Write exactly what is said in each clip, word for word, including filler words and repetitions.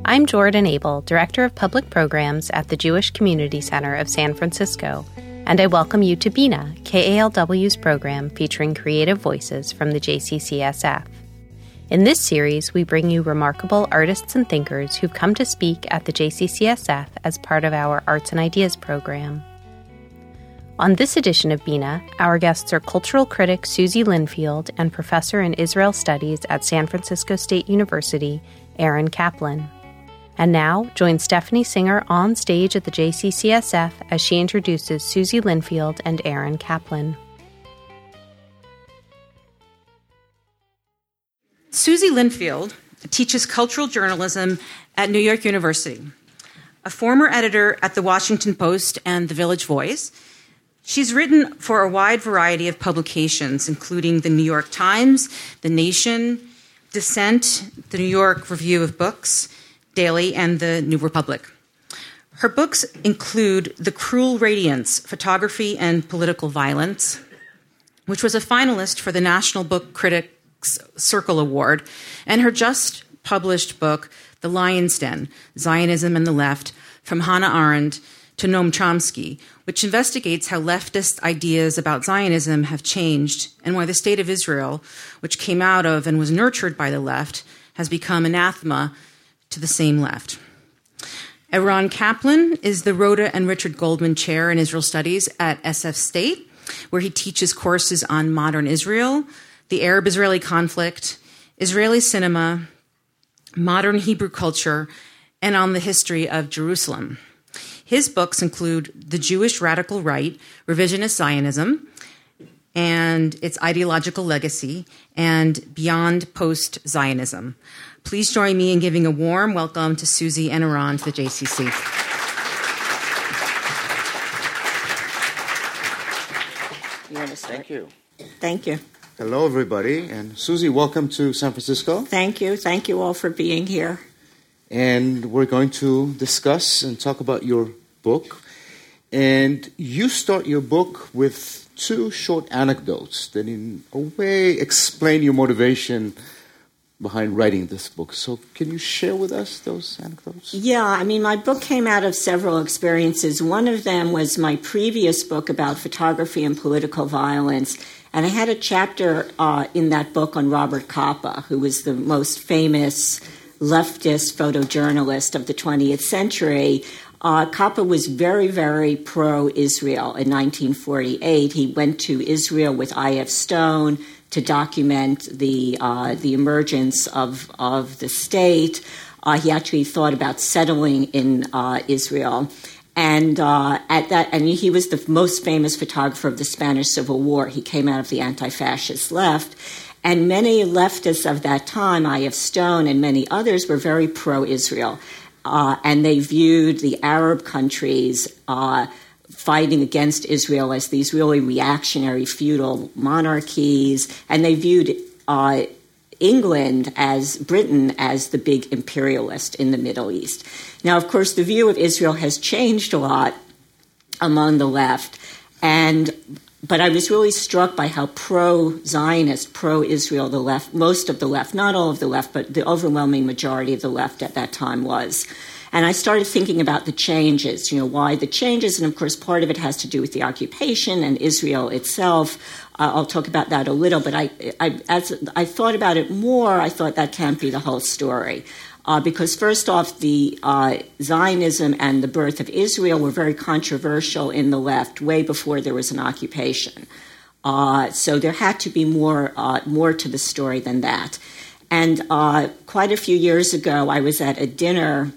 I'm Jordan Abel, Director of Public Programs at the Jewish Community Center of San Francisco, and I welcome you to Bina, K A L W's program featuring creative voices from the J C C S F. In this series, we bring you remarkable artists and thinkers who've come to speak at the J C C S F as part of our Arts and Ideas program. On this edition of Bina, our guests are cultural critic Suzy Linfield and professor in Israel Studies at San Francisco State University, Aaron Kaplan. And now, join Stephanie Singer on stage at the J C C S F as she introduces Suzy Linfield and Aaron Kaplan. Suzy Linfield teaches cultural journalism at New York University. A former editor at The Washington Post and The Village Voice, she's written for a wide variety of publications, including The New York Times, The Nation, Dissent, The New York Review of Books, Daily, and The New Republic. Her books include The Cruel Radiance, Photography and Political Violence, which was a finalist for the National Book Critics Circle Award, and her just published book, The Lion's Den, Zionism and the Left, From Hannah Arendt to Noam Chomsky, which investigates how leftist ideas about Zionism have changed and why the state of Israel, which came out of and was nurtured by the left, has become anathema to the same left. Aaron Kaplan is the Rhoda and Richard Goldman Chair in Israel Studies at S F State, where he teaches courses on modern Israel, the Arab-Israeli conflict, Israeli cinema, modern Hebrew culture, and on the history of Jerusalem. His books include The Jewish Radical Right, Revisionist Zionism, and its ideological legacy, and Beyond Post-Zionism. Please join me in giving a warm welcome to Suzy and Aaron to the J C C. You want to start? Thank you. Thank you. Hello, everybody. And Suzy, welcome to San Francisco. Thank you. Thank you all for being here. And we're going to discuss and talk about your book. And you start your book with two short anecdotes that in a way explain your motivation behind writing this book. So can you share with us those anecdotes? Yeah, I mean, my book came out of several experiences. One of them was my previous book about photography and political violence. And I had a chapter uh, in that book on Robert Capa, who was the most famous leftist photojournalist of the twentieth century. Uh, Capa was very, very pro-Israel in nineteen forty-eight. He went to Israel with I F Stone to document the uh, the emergence of, of the state. Uh, he actually thought about settling in uh, Israel. And uh, at that, and he was the most famous photographer of the Spanish Civil War. He came out of the anti-fascist left. And many leftists of that time, I F Stone and many others, were very pro-Israel. Uh, and they viewed the Arab countries uh, fighting against Israel as these really reactionary feudal monarchies. And they viewed uh, England as Britain as the big imperialist in the Middle East. Now, of course, the view of Israel has changed a lot among the left. And But I was really struck by how pro-Zionist, pro-Israel the left, most of the left, not all of the left, but the overwhelming majority of the left at that time was. And I started thinking about the changes, you know, why the changes. And, of course, part of it has to do with the occupation and Israel itself. Uh, I'll talk about that a little. But I, I, as I thought about it more, I thought that can't be the whole story. Uh, because first off, the uh, Zionism and the birth of Israel were very controversial in the left way before there was an occupation. Uh, so there had to be more uh, more to the story than that. And uh, quite a few years ago, I was at a dinner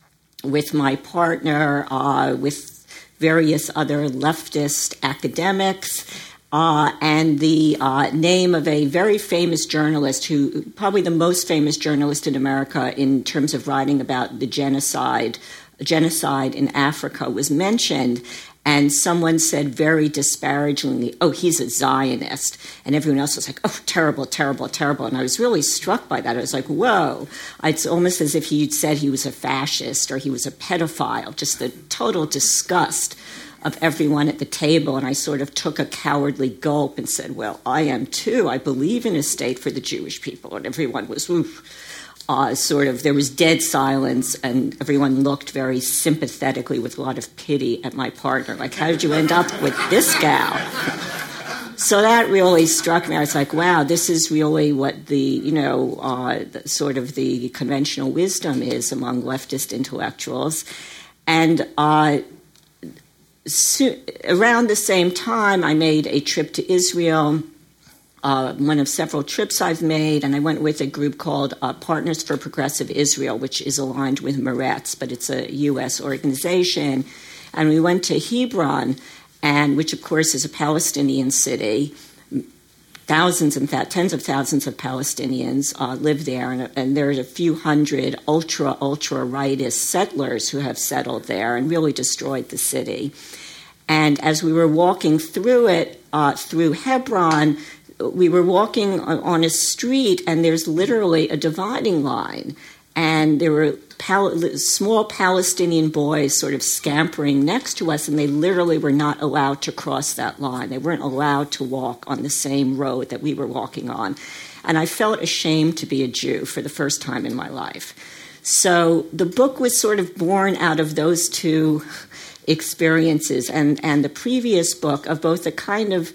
with my partner, uh, with various other leftist academics, Uh, and the uh, name of a very famous journalist, who probably the most famous journalist in America in terms of writing about the genocide, genocide in Africa, was mentioned. And someone said very disparagingly, "Oh, he's a Zionist," and everyone else was like, "Oh, terrible, terrible, terrible." And I was really struck by that. I was like, "Whoa!" It's almost as if he'd said he was a fascist or he was a pedophile. Just the total disgust of everyone at the table, and I sort of took a cowardly gulp and said, well, I am too. I believe in a state for the Jewish people. And everyone was, oof. uh, sort of, there was dead silence, and everyone looked very sympathetically with a lot of pity at my partner. Like, how did you end up with this gal? So that really struck me. I was like, wow, this is really what the, you know, uh, the, sort of the conventional wisdom is among leftist intellectuals. And uh, so, around the same time, I made a trip to Israel, uh, one of several trips I've made, and I went with a group called uh, Partners for Progressive Israel, which is aligned with Meretz, but it's a U S organization. And we went to Hebron, and which, of course, is a Palestinian city. Thousands and th- tens of thousands of Palestinians uh, live there, and, and there's a few hundred ultra, ultra rightist settlers who have settled there and really destroyed the city. And as we were walking through it, uh, through Hebron, we were walking on a street, and there's literally a dividing line. And there were pal- small Palestinian boys sort of scampering next to us, and they literally were not allowed to cross that line. They weren't allowed to walk on the same road that we were walking on. And I felt ashamed to be a Jew for the first time in my life. So the book was sort of born out of those two experiences, and, and the previous book of both a kind of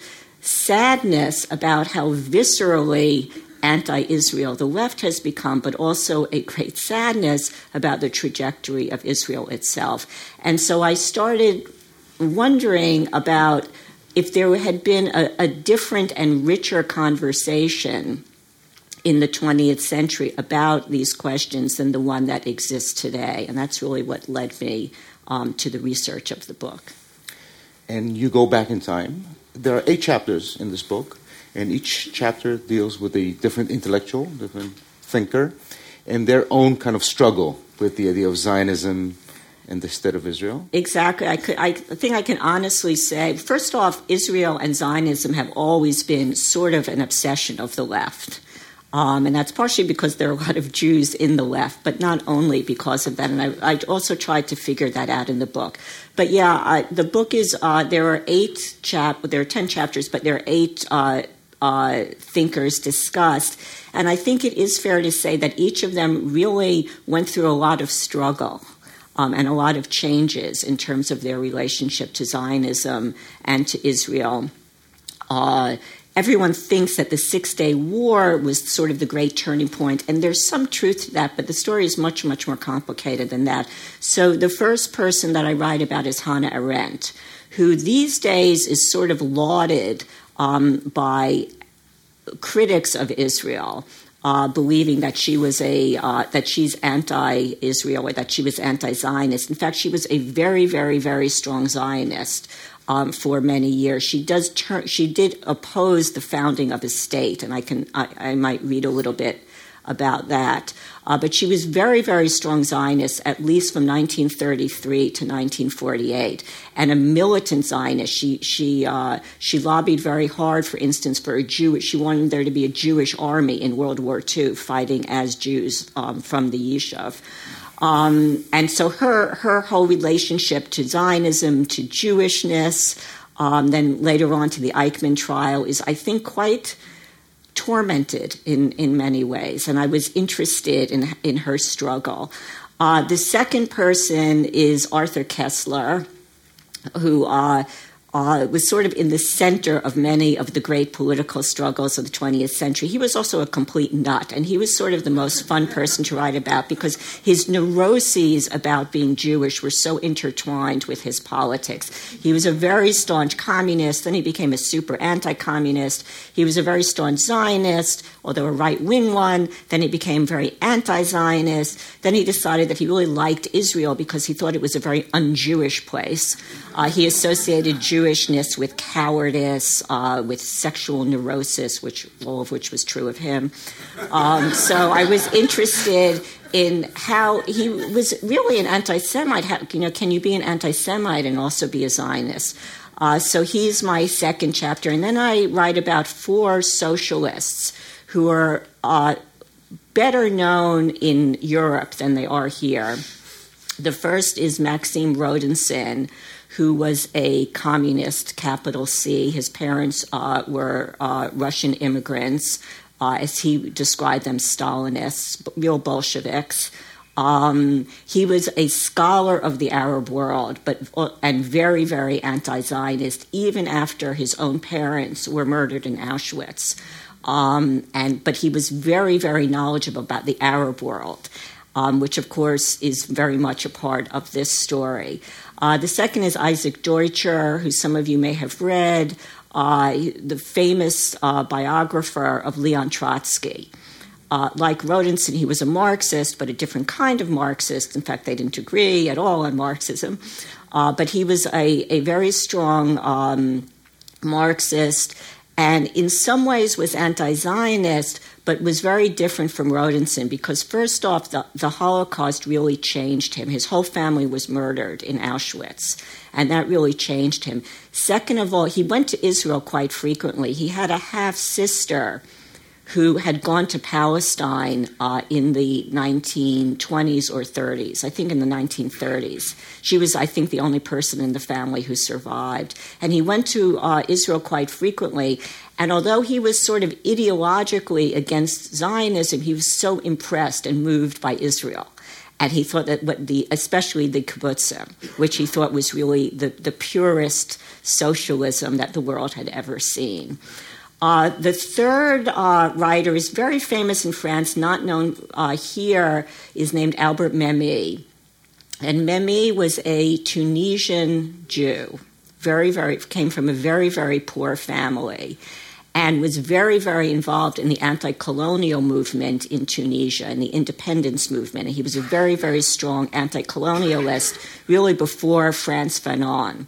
sadness about how viscerally anti-Israel the left has become, but also a great sadness about the trajectory of Israel itself. And so I started wondering about if there had been a, a different and richer conversation in the twentieth century about these questions than the one that exists today. And that's really what led me um, to the research of the book. And you go back in time. There are eight chapters in this book, and each chapter deals with a different intellectual, different thinker, and their own kind of struggle with the idea of Zionism and the state of Israel. Exactly. I, could, I think I can honestly say, first off, Israel and Zionism have always been sort of an obsession of the left. Um, and that's partially because there are a lot of Jews in the left, but not only because of that. And I, I also tried to figure that out in the book. But yeah, I, the book is, uh, there are eight chap, there are ten chapters, but there are eight uh, uh, thinkers discussed. And I think it is fair to say that each of them really went through a lot of struggle um, and a lot of changes in terms of their relationship to Zionism and to Israel. Uh, Everyone thinks that the Six-Day War was sort of the great turning point, and there's some truth to that, but the story is much, much more complicated than that. So the first person that I write about is Hannah Arendt, who these days is sort of lauded um, by critics of Israel, uh, believing that she was a uh, that she's anti-Israel or that she was anti-Zionist. In fact, she was a very, very, very strong Zionist. Um, for many years, she does. Turn, she did oppose the founding of a state, and I can. I, I might read a little bit about that. Uh, but she was very, very strong Zionist, at least from nineteen thirty-three to nineteen forty-eight, and a militant Zionist. She she uh, she lobbied very hard, for instance, for a Jewish. She wanted there to be a Jewish army in World War Two, fighting as Jews um, from the Yishuv. Um, and so her her whole relationship to Zionism, to Jewishness, um, then later on to the Eichmann trial is, I think, quite tormented in, in many ways. And I was interested in in her struggle. Uh, the second person is Arthur Koestler, who uh, uh, was sort of in the center of many of the great political struggles of the twentieth century. He was also a complete nut, and he was sort of the most fun person to write about because his neuroses about being Jewish were so intertwined with his politics. He was a very staunch communist, then he became a super anti-communist. He was a very staunch Zionist, although a right-wing one. Then he became very anti-Zionist. Then he decided that he really liked Israel because he thought it was a very un-Jewish place. Uh, he associated Jewishness with cowardice, uh, with sexual neurosis, which all of which was true of him. Um, so I was interested in how he was really an anti-Semite. How, you know, can you be an anti-Semite and also be a Zionist? Uh, so he's my second chapter. And then I write about four socialists who are uh, better known in Europe than they are here. The first is Maxim Rodinson, who was a communist, capital C. His parents uh, were uh, Russian immigrants uh, as he described them, Stalinists, real Bolsheviks. Um, he was a scholar of the Arab world, but and very, very anti-Zionist, even after his own parents were murdered in Auschwitz. Um, and but he was very, very knowledgeable about the Arab world, um, which, of course, is very much a part of this story. Uh, the second is Isaac Deutscher, who some of you may have read, uh, the famous uh, biographer of Leon Trotsky. Uh, like Rodinson, he was a Marxist, but a different kind of Marxist. In fact, they didn't agree at all on Marxism. Uh, but he was a, a very strong um, Marxist, and in some ways was anti-Zionist, but was very different from Rodinson because, first off, the, the Holocaust really changed him. His whole family was murdered in Auschwitz, and that really changed him. Second of all, he went to Israel quite frequently. He had a half-sister who had gone to Palestine uh, in the nineteen twenties or thirties, I think in the nineteen thirties. She was, I think, the only person in the family who survived. And he went to uh, Israel quite frequently, and although he was sort of ideologically against Zionism, he was so impressed and moved by Israel. And he thought that what the, especially the kibbutzim, which he thought was really the, the purest socialism that the world had ever seen. Uh, the third uh, writer is very famous in France, not known uh, here, is named Albert Memmi. And Memmi was a Tunisian Jew, very, very, came from a very, very poor family, and was very, very involved in the anti-colonial movement in Tunisia and the independence movement. And he was a very, very strong anti-colonialist, really before France Fanon.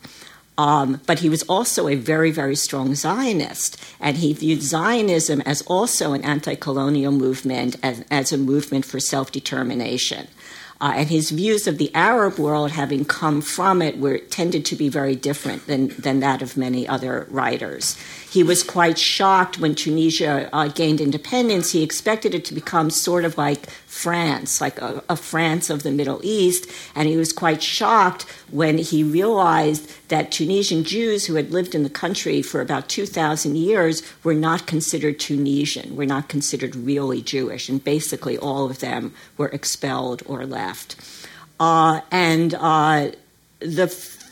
Um, but he was also a very, very strong Zionist, and he viewed Zionism as also an anti-colonial movement, as, as a movement for self-determination. Uh, and his views of the Arab world, having come from it, were tended to be very different than, than that of many other writers. He was quite shocked when Tunisia uh, gained independence. He expected it to become sort of like France, like a, a France of the Middle East, and he was quite shocked when he realized that Tunisian Jews who had lived in the country for about two thousand years were not considered Tunisian, were not considered really Jewish, and basically all of them were expelled or left. Uh, and uh, the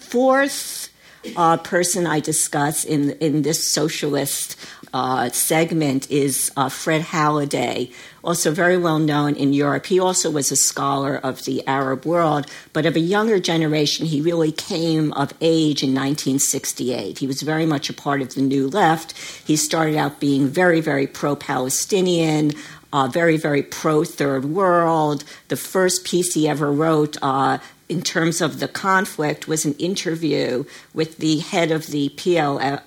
fourth Uh, person I discuss in in this socialist uh, segment is uh, Fred Halliday, also very well known in Europe. He also was a scholar of the Arab world, but of a younger generation. He really came of age in nineteen sixty-eight. He was very much a part of the New Left. He started out being very, very pro-Palestinian, uh, very, very pro-Third World. The first piece he ever wrote uh, in terms of the conflict was an interview with the head of the P L F,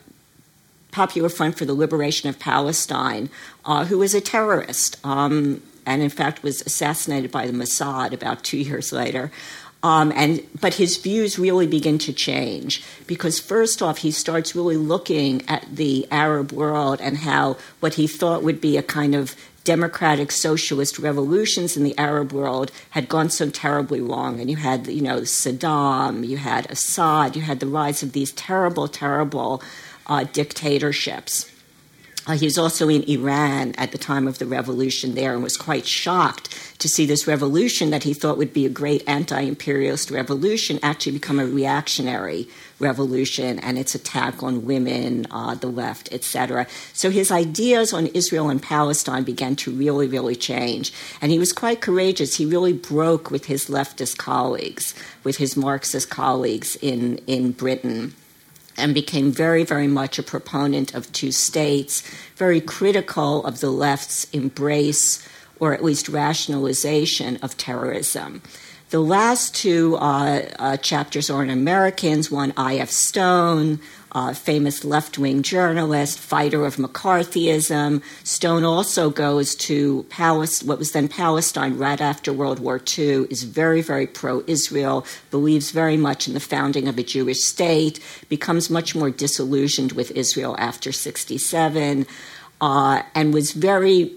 Popular Front for the Liberation of Palestine, uh, who was a terrorist um, and, in fact, was assassinated by the Mossad about two years later. Um, and but his views really begin to change because, first off, he starts really looking at the Arab world and how what he thought would be a kind of democratic socialist revolutions in the Arab world had gone so terribly wrong. And you had, you know, Saddam, you had Assad, you had the rise of these terrible, terrible uh, dictatorships. Uh, he was also in Iran at the time of the revolution there and was quite shocked to see this revolution that he thought would be a great anti-imperialist revolution actually become a reactionary revolution and its attack on women, uh, the left, et cetera. So his ideas on Israel and Palestine began to really, really change. And he was quite courageous. He really broke with his leftist colleagues, with his Marxist colleagues in, in Britain, and became very, very much a proponent of two states, very critical of the left's embrace or at least rationalization of terrorism. The last two uh, uh, chapters are on Americans, one I F Stone, uh, famous left-wing journalist, fighter of McCarthyism. Stone also goes to Palestine, what was then Palestine right after World War Two, is very, very pro-Israel, believes very much in the founding of a Jewish state, becomes much more disillusioned with Israel after sixty-seven, uh, and was very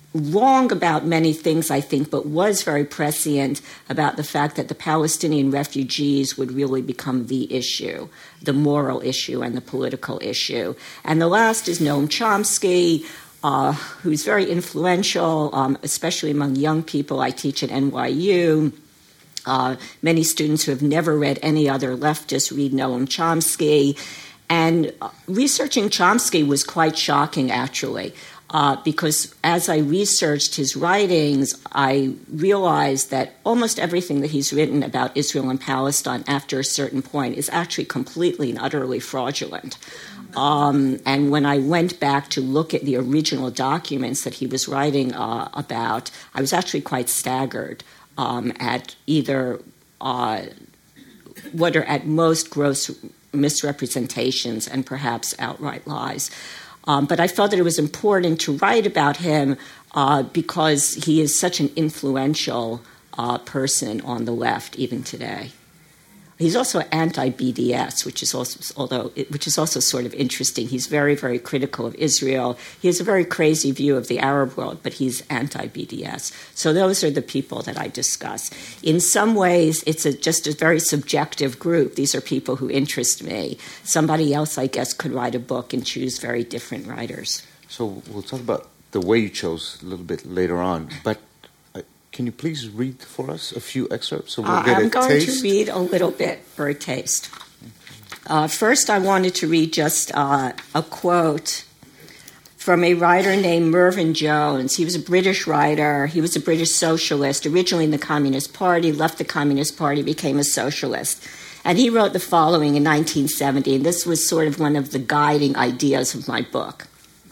wrong about many things, I think, but was very prescient about the fact that the Palestinian refugees would really become the issue, the moral issue and the political issue. And the last is Noam Chomsky, uh, who's very influential, um, especially among young people. I teach at N Y U. Uh, many students who have never read any other leftist read Noam Chomsky. And uh, researching Chomsky was quite shocking, actually, uh, because as I researched his writings, I realized that almost everything that he's written about Israel and Palestine after a certain point is actually completely and utterly fraudulent. Um, and when I went back to look at the original documents that he was writing uh, about, I was actually quite staggered um, at either uh, what are at most gross misrepresentations and perhaps outright lies. Um, but I felt that it was important to write about him uh, because he is such an influential uh, person on the left even today. He's also anti-B D S, which is also, although which is also sort of interesting. He's very, very critical of Israel. He has a very crazy view of the Arab world, but he's anti-B D S. So those are the people that I discuss. In some ways, it's a, just a very subjective group. These are people who interest me. Somebody else, I guess, could write a book and choose very different writers. So we'll talk about the way you chose a little bit later on, but can you please read for us a few excerpts so we'll uh, get I'm a going taste? to read a little bit for a taste. Uh, first, I wanted to read just uh, a quote from a writer named Mervyn Jones. He was a British writer. He was a British socialist, originally in the Communist Party, left the Communist Party, became a socialist. And he wrote the following in nineteen seventy, and this was sort of one of the guiding ideas of my book.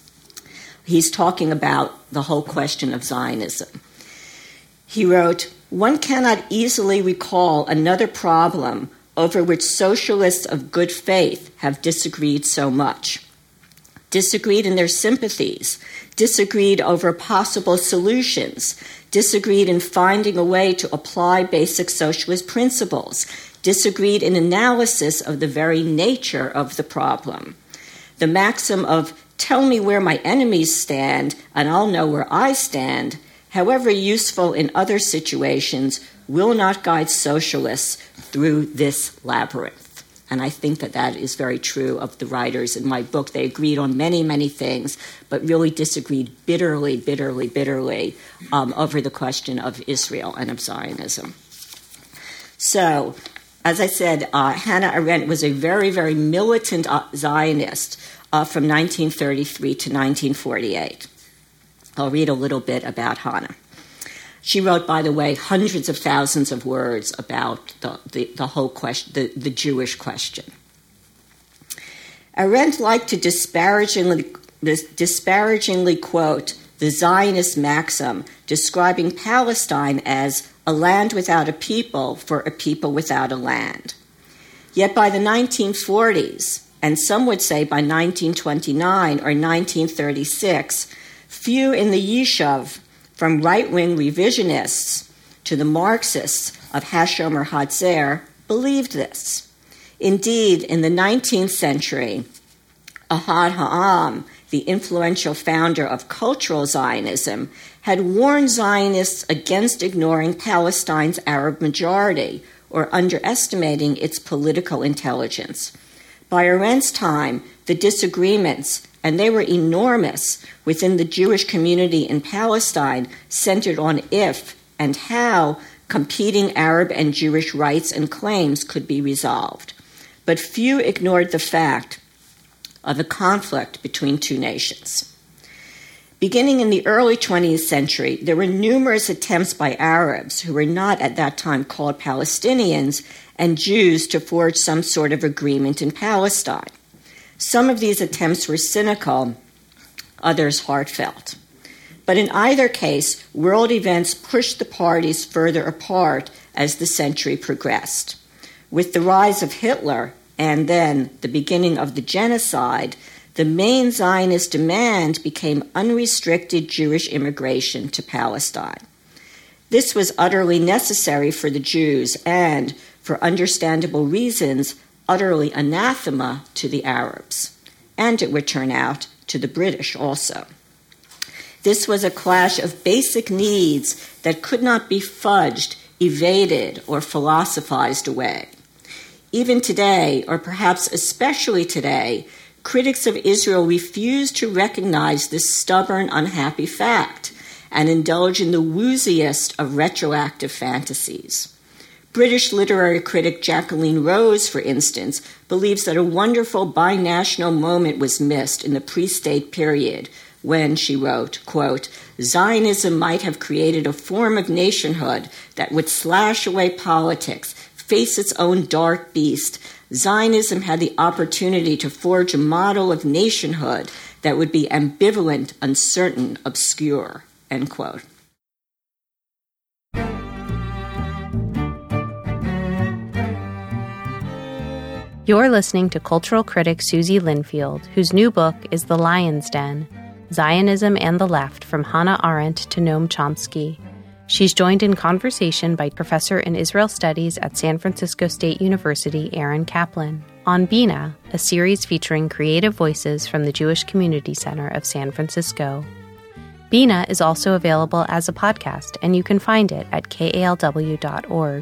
He's talking about the whole question of Zionism. He wrote, "One cannot easily recall another problem over which socialists of good faith have disagreed so much. Disagreed in their sympathies, disagreed over possible solutions, disagreed in finding a way to apply basic socialist principles, disagreed in analysis of the very nature of the problem. The maxim of, 'Tell me where my enemies stand, and I'll know where I stand,' however useful in other situations, will not guide socialists through this labyrinth." And I think that that is very true of the writers in my book. They agreed on many, many things, but really disagreed bitterly, bitterly, bitterly um, over the question of Israel and of Zionism. So, as I said, uh, Hannah Arendt was a very, very militant uh, Zionist uh, from nineteen thirty-three to nineteen forty-eight. I'll read a little bit about Hannah. She wrote, by the way, hundreds of thousands of words about the, the, the whole question, the, the Jewish question. Arendt liked to disparagingly, disparagingly quote the Zionist maxim describing Palestine as a land without a people for a people without a land. Yet by the nineteen forties, and some would say by nineteen twenty-nine or nineteen thirty-six, few in the Yishuv, from right-wing revisionists to the Marxists of Hashomer Hatzer, believed this. Indeed, in the nineteenth century, Ahad Ha'am, the influential founder of cultural Zionism, had warned Zionists against ignoring Palestine's Arab majority or underestimating its political intelligence. By Arendt's time, the disagreements, and they were enormous, within the Jewish community in Palestine centered on if and how competing Arab and Jewish rights and claims could be resolved. But few ignored the fact of a conflict between two nations. Beginning in the early twentieth century, there were numerous attempts by Arabs, who were not at that time called Palestinians, and Jews to forge some sort of agreement in Palestine. Some of these attempts were cynical, others heartfelt. But in either case, world events pushed the parties further apart as the century progressed. With the rise of Hitler and then the beginning of the genocide, the main Zionist demand became unrestricted Jewish immigration to Palestine. This was utterly necessary for the Jews and, for understandable reasons, utterly anathema to the Arabs. And it would turn out to the British also. This was a clash of basic needs that could not be fudged, evaded, or philosophized away. Even today, or perhaps especially today, critics of Israel refuse to recognize this stubborn, unhappy fact and indulge in the wooziest of retroactive fantasies. British literary critic Jacqueline Rose, for instance, believes that a wonderful binational moment was missed in the pre-state period when, she wrote, quote, Zionism might have created a form of nationhood that would slash away politics, face its own dark beast. Zionism had the opportunity to forge a model of nationhood that would be ambivalent, uncertain, obscure, end quote. You're listening to cultural critic Susie Linfield, whose new book is The Lion's Den, Zionism and the Left from Hannah Arendt to Noam Chomsky. She's joined in conversation by Professor in Israel Studies at San Francisco State University, Aaron Kaplan, on Bina, a series featuring creative voices from the Jewish Community Center of San Francisco. Bina is also available as a podcast, and you can find it at K A L W dot org.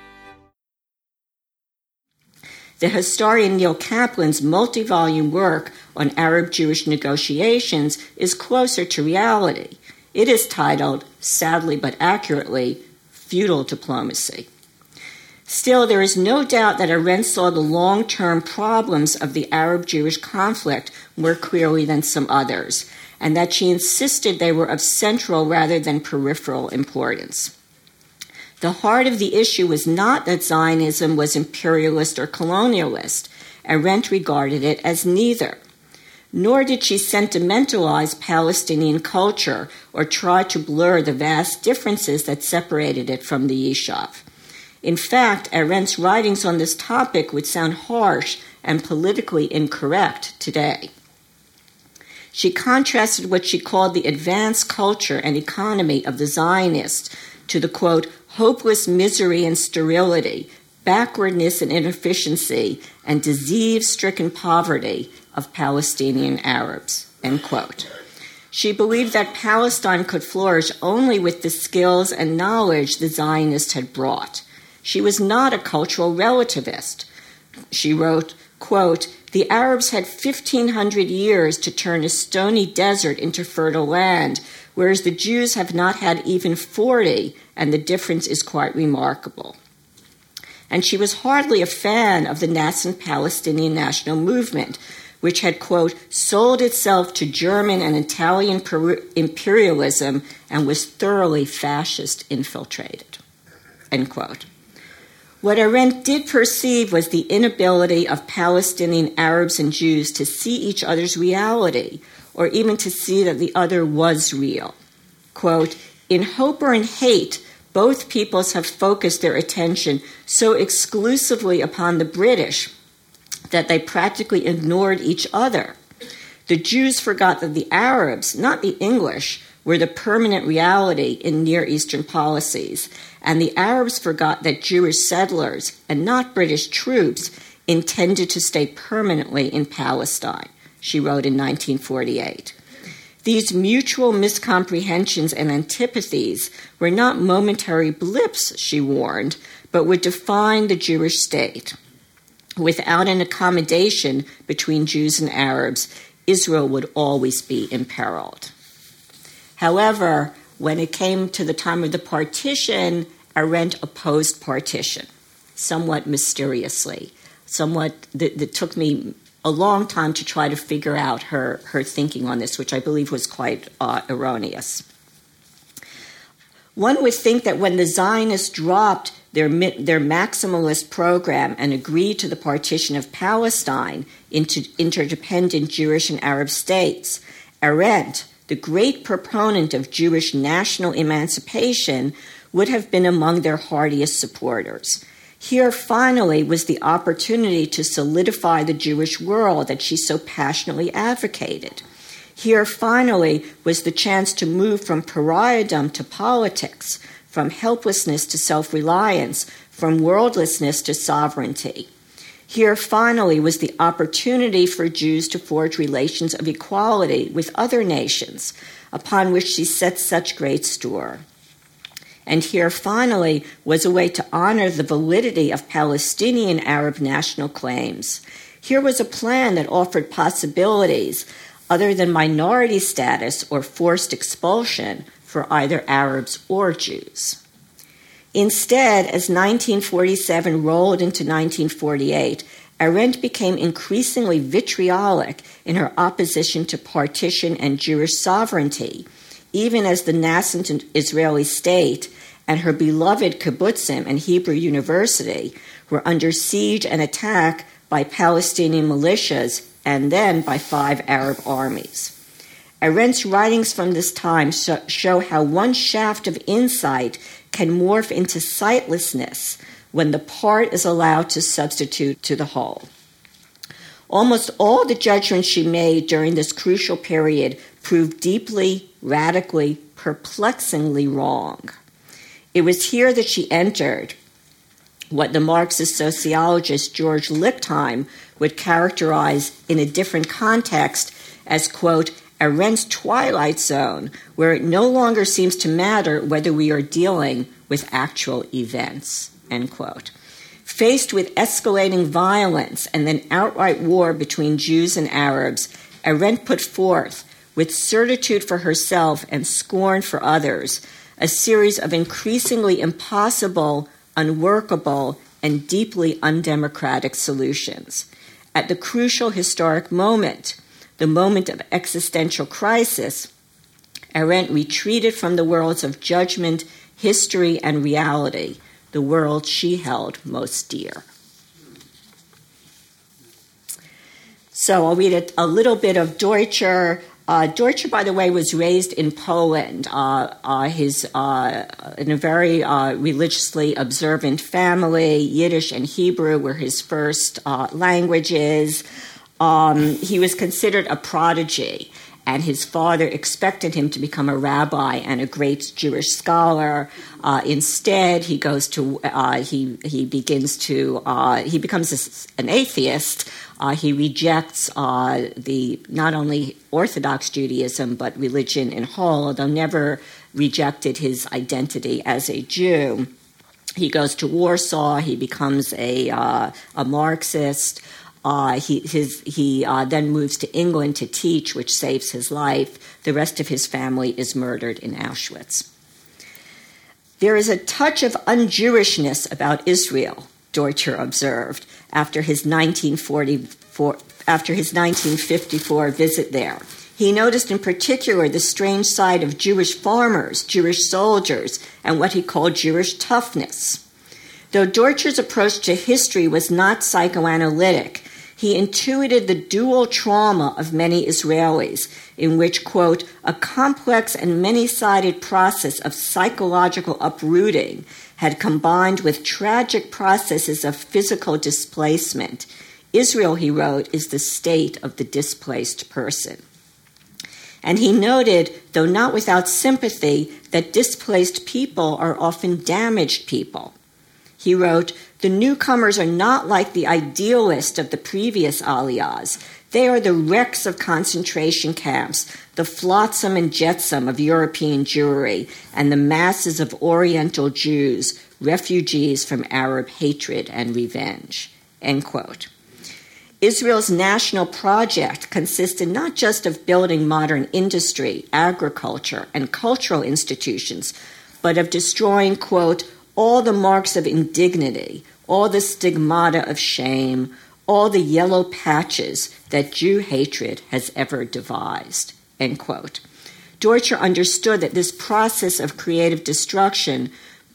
The historian Neil Kaplan's multi-volume work on Arab-Jewish negotiations is closer to reality. It is titled, sadly but accurately, Feudal Diplomacy. Still, there is no doubt that Arendt saw the long-term problems of the Arab-Jewish conflict more clearly than some others, and that she insisted they were of central rather than peripheral importance. The heart of the issue was not that Zionism was imperialist or colonialist. Arendt regarded it as neither. Nor did she sentimentalize Palestinian culture or try to blur the vast differences that separated it from the Yishuv. In fact, Arendt's writings on this topic would sound harsh and politically incorrect today. She contrasted what she called the advanced culture and economy of the Zionists to the, quote, hopeless misery and sterility, backwardness and inefficiency, and disease-stricken poverty of Palestinian Arabs, end quote. She believed that Palestine could flourish only with the skills and knowledge the Zionists had brought. She was not a cultural relativist. She wrote, quote, the Arabs had fifteen hundred years to turn a stony desert into fertile land, whereas the Jews have not had even forty, and the difference is quite remarkable. And she was hardly a fan of the nascent Palestinian national movement, which had, quote, sold itself to German and Italian per- imperialism and was thoroughly fascist infiltrated, end quote. What Arendt did perceive was the inability of Palestinian Arabs and Jews to see each other's reality, or even to see that the other was real. Quote, in hope or in hate, both peoples have focused their attention so exclusively upon the British that they practically ignored each other. The Jews forgot that the Arabs, not the English, were the permanent reality in Near Eastern policies, and the Arabs forgot that Jewish settlers, and not British troops, intended to stay permanently in Palestine, she wrote in nineteen forty-eight. These mutual miscomprehensions and antipathies were not momentary blips, she warned, but would define the Jewish state. Without an accommodation between Jews and Arabs, Israel would always be imperiled. However, when it came to the time of the partition, Arendt opposed partition, somewhat mysteriously, somewhat that, that took me a long time to try to figure out her, her thinking on this, which I believe was quite uh, erroneous. One would think that when the Zionists dropped their, their maximalist program and agreed to the partition of Palestine into interdependent Jewish and Arab states, Arendt, the great proponent of Jewish national emancipation, would have been among their heartiest supporters. Here, finally, was the opportunity to solidify the Jewish world that she so passionately advocated. Here, finally, was the chance to move from pariahdom to politics, from helplessness to self-reliance, from worldlessness to sovereignty. Here, finally, was the opportunity for Jews to forge relations of equality with other nations, upon which she set such great store. And here, finally, was a way to honor the validity of Palestinian Arab national claims. Here was a plan that offered possibilities other than minority status or forced expulsion for either Arabs or Jews. Instead, as nineteen forty-seven rolled into nineteen forty-eight, Arendt became increasingly vitriolic in her opposition to partition and Jewish sovereignty, even as the nascent Israeli state and her beloved kibbutzim and Hebrew University were under siege and attack by Palestinian militias and then by five Arab armies. Arendt's writings from this time show how one shaft of insight can morph into sightlessness when the part is allowed to substitute to the whole. Almost all the judgments she made during this crucial period proved deeply, radically, perplexingly wrong. It was here that she entered what the Marxist sociologist George Lichtheim would characterize in a different context as, quote, Arendt's twilight zone, where it no longer seems to matter whether we are dealing with actual events, end quote. Faced with escalating violence and then outright war between Jews and Arabs, Arendt put forth, with certitude for herself and scorn for others, a series of increasingly impossible, unworkable, and deeply undemocratic solutions. At the crucial historic moment, the moment of existential crisis, Arendt retreated from the worlds of judgment, history, and reality, the world she held most dear. So I'll read a, a little bit of Deutscher. Uh, Deutscher, by the way, was raised in Poland. Uh, uh, his uh, in a very uh, religiously observant family. Yiddish and Hebrew were his first uh, languages. Um, he was considered a prodigy, and his father expected him to become a rabbi and a great Jewish scholar. Uh, instead, he goes to uh, he he begins to uh, he becomes a, an atheist. Uh, he rejects uh, the not only Orthodox Judaism but religion in whole, although never rejected his identity as a Jew. He goes to Warsaw. He becomes a uh, a Marxist. Uh, he his, he uh, then moves to England to teach, which saves his life. The rest of his family is murdered in Auschwitz. There is a touch of un-Jewishness about Israel, Deutscher observed after his nineteen forty-four after his nineteen fifty-four visit there. He noticed in particular the strange side of Jewish farmers, Jewish soldiers, and what he called Jewish toughness. Though Deutscher's approach to history was not psychoanalytic, he intuited the dual trauma of many Israelis, in which, quote, a complex and many-sided process of psychological uprooting had combined with tragic processes of physical displacement. Israel, he wrote, is the state of the displaced person. And he noted, though not without sympathy, that displaced people are often damaged people. He wrote, the newcomers are not like the idealists of the previous aliyahs. They are the wrecks of concentration camps, the flotsam and jetsam of European Jewry, and the masses of Oriental Jews, refugees from Arab hatred and revenge, end quote. Israel's national project consisted not just of building modern industry, agriculture, and cultural institutions, but of destroying, quote, all the marks of indignity, all the stigmata of shame, all the yellow patches that Jew hatred has ever devised, end quote. Deutscher understood that this process of creative destruction,